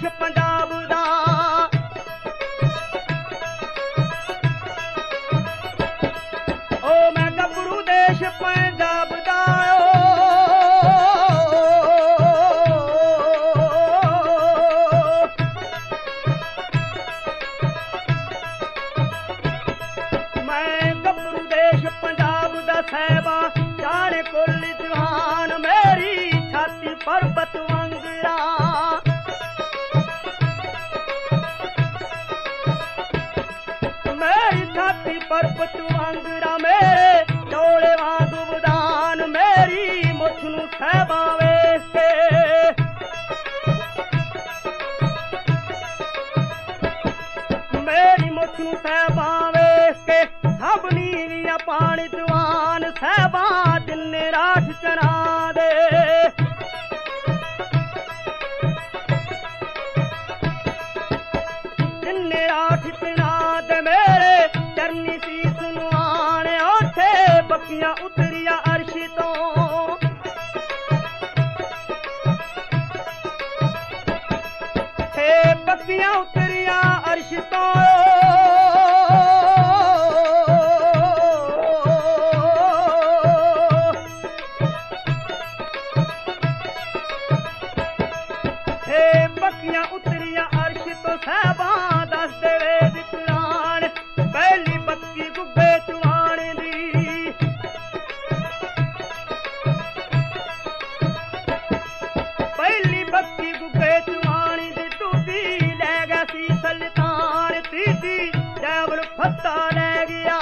पंजाब दा ओ मैं गभरू देश पंजाब दा साहिबा जाने कुल जहान मेरी छाती पर्वत वांगरा मेरी छाती पर्वत वांगरा मेरे चोले वांग उदान मेरी मुछ नूं साहिबा वेख के मेरी मुछ नूं साहिबा वेख के सब नीरियां पानी जवान साहिबा दिन रात चरा दे दिन रात चरा दे मेरे चरनी सीस नुआने उठे बक्कियां उतरिया अर्श तो बक्कियां उतरिया अर्श तो बक्कियां उतरिया अर्श तो साहिबा दस दे वेद कुरान पहली बक्की गुब्बे चुवाण दी पहली बक्की गुब्बे चुवाण दी दूजी लै गया सी सुल्तान तीजी जैबल फत्ता लै गया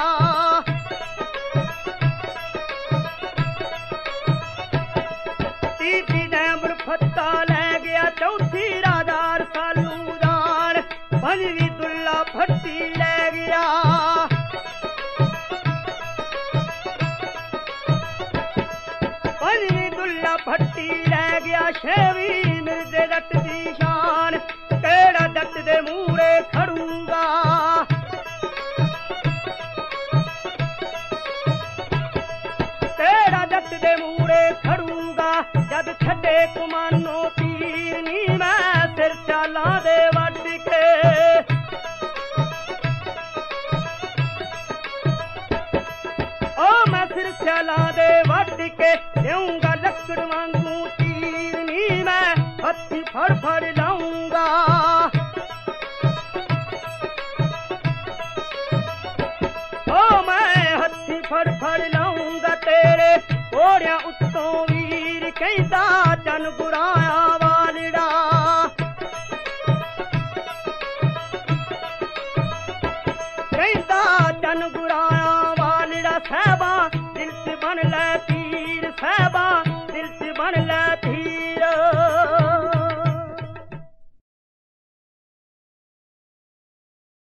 तीजी जैबल फत्ता लै गया चौथी राजा रसालूदान पंजवी दुल्ला भट्टी लै गया पंजवी दुल्ला भट्टी लै गया छेवीं मिर्जे जट दी शान केड़ा जट दे मूरे खड़ूगा केड़ा जट दे मूरे खड़ूगा जद छड्डे कुमानो तीर नी मैं सिर चाला दे वट के ओ मैं सिर चाला दे वट के देऊंगा लकड़ वांगू तीर नी मैं हथी फड़ फड़ लाऊंगा ओ मैं हथी फड़ फड़ लाऊंगा तेरे घोड़ियां उत्तों वीर कहंदा चन गुराया वालड़ा कहंदा चन गुराया वालड़ा साहिबा दिल च बन लै तीर साहिबा